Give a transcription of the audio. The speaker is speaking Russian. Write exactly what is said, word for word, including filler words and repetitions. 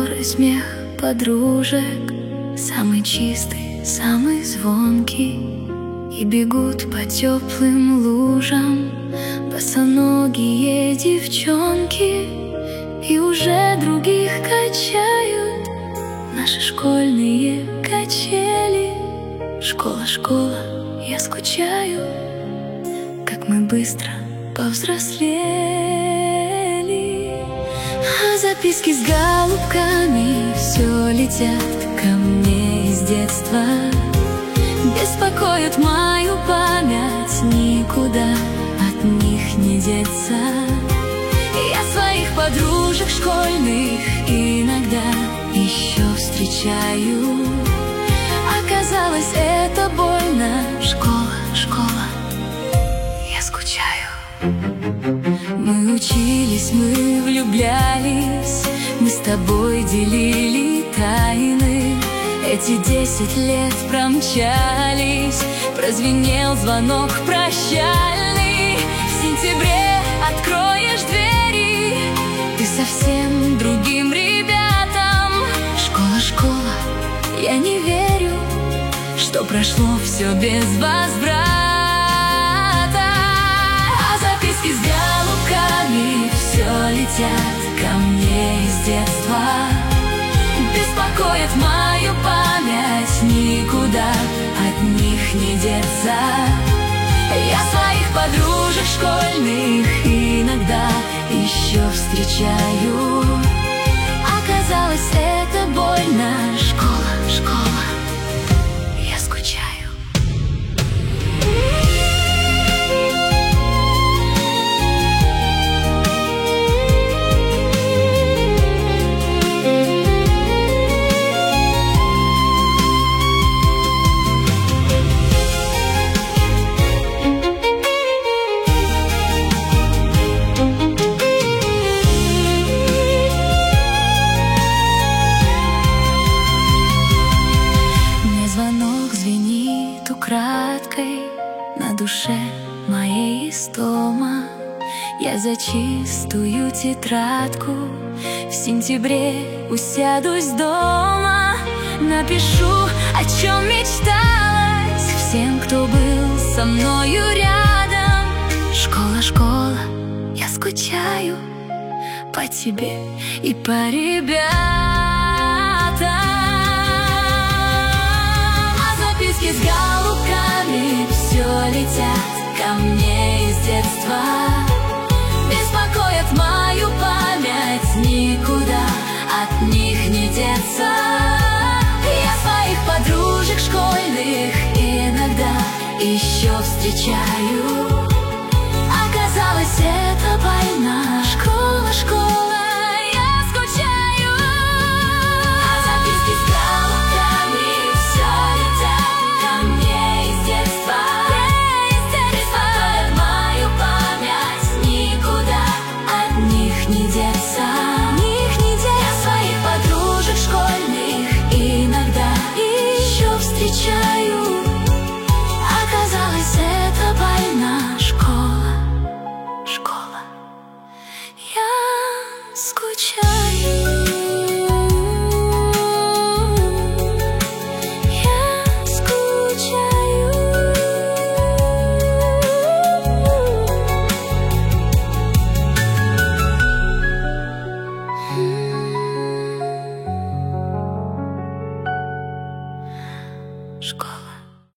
разговоры, смех подружек, самый чистый, самый звонкий. И бегут по теплым лужам босоногие девчонки, и уже других качают наши школьные качели. Школа, школа, я скучаю, как мы быстро повзрослели. А записки с голубками все летят ко мне из детства, беспокоят мою память, никуда от них не деться. Я своих подружек школьных иногда еще встречаю. Оказалось, это больно. Школа, школа, я скучаю. Мы учились, мы влюблялись, мы с тобой делили тайны. Эти десять лет промчались, прозвенел звонок прощальный. В сентябре откроешь двери ты совсем другим ребятам. Школа, школа, я не верю, что прошло все без возврата. А записки с голубками все летят ко мне из детства, беспокоят мою память, никуда от них не деться. Я своих подружек школьных иногда еще встречаю. Оказалось, это больно. Школа, школа, я скучаю. Украдкой на душе моей истома. Я за чистую тетрадку в сентябре усядусь дома. Напишу, о чем мечталось всем, кто был со мною рядом. Школа, школа, я скучаю по тебе и по ребятам. Записки с голубками все летят ко мне из детства, беспокоят мою память, никуда от них не деться. Я своих подружек школьных иногда еще встречаю.